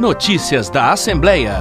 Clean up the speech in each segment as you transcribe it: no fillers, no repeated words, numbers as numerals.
Notícias da Assembleia.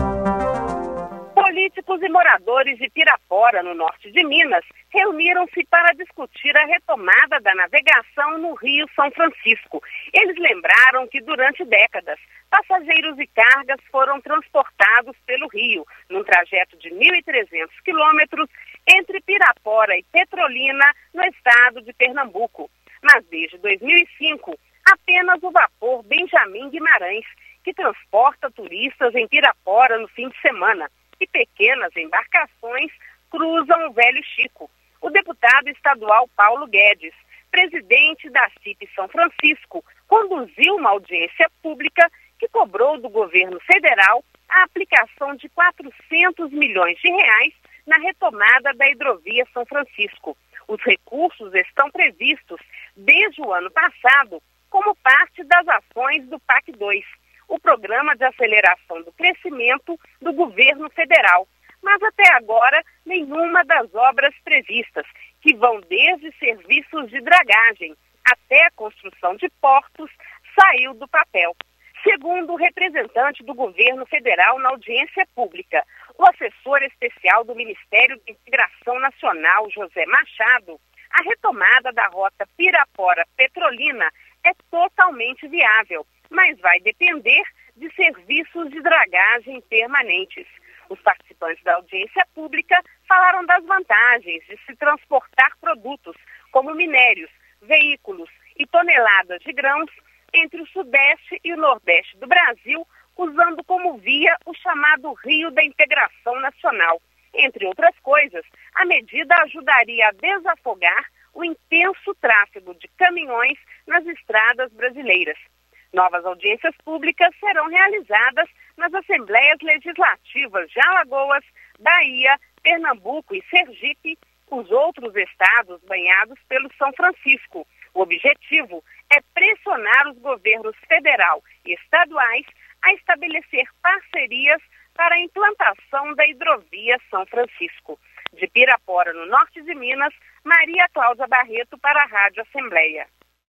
Políticos e moradores de Pirapora, no norte de Minas, reuniram-se para discutir a retomada da navegação no Rio São Francisco. Eles lembraram que durante décadas, passageiros e cargas foram transportados pelo rio, num trajeto de 1.300 quilômetros entre Pirapora e Petrolina, no estado de Pernambuco. Mas desde 2005, apenas o vapor Benjamin Guimarães, que transporta turistas em Pirapora no fim de semana, e pequenas embarcações cruzam o Velho Chico. O deputado estadual Paulo Guedes, presidente da CIP São Francisco, conduziu uma audiência pública que cobrou do governo federal a aplicação de 400 milhões de reais na retomada da hidrovia São Francisco. Os recursos estão previstos desde o ano passado como parte das ações do PAC 2, o Programa de Aceleração do Crescimento do Governo Federal. Mas até agora, nenhuma das obras previstas, que vão desde serviços de dragagem até a construção de portos, saiu do papel. Segundo o representante do governo federal na audiência pública, o assessor especial do Ministério da Integração Nacional, José Machado, a retomada da rota Pirapora-Petrolina é totalmente viável, mas vai depender de serviços de dragagem permanentes. Os participantes da audiência pública falaram das vantagens de se transportar produtos como minérios, veículos e toneladas de grãos entre o Sudeste e o Nordeste do Brasil, usando como via o chamado Rio da Integração Nacional. Entre outras coisas, a medida ajudaria a desafogar o intenso tráfego de caminhões nas estradas brasileiras. Novas audiências públicas serão realizadas nas Assembleias Legislativas de Alagoas, Bahia, Pernambuco e Sergipe, os outros estados banhados pelo São Francisco. O objetivo é pressionar os governos federal e estaduais a estabelecer parcerias para a implantação da hidrovia São Francisco. De Pirapora, no norte de Minas, Maria Cláudia Barreto para a Rádio Assembleia.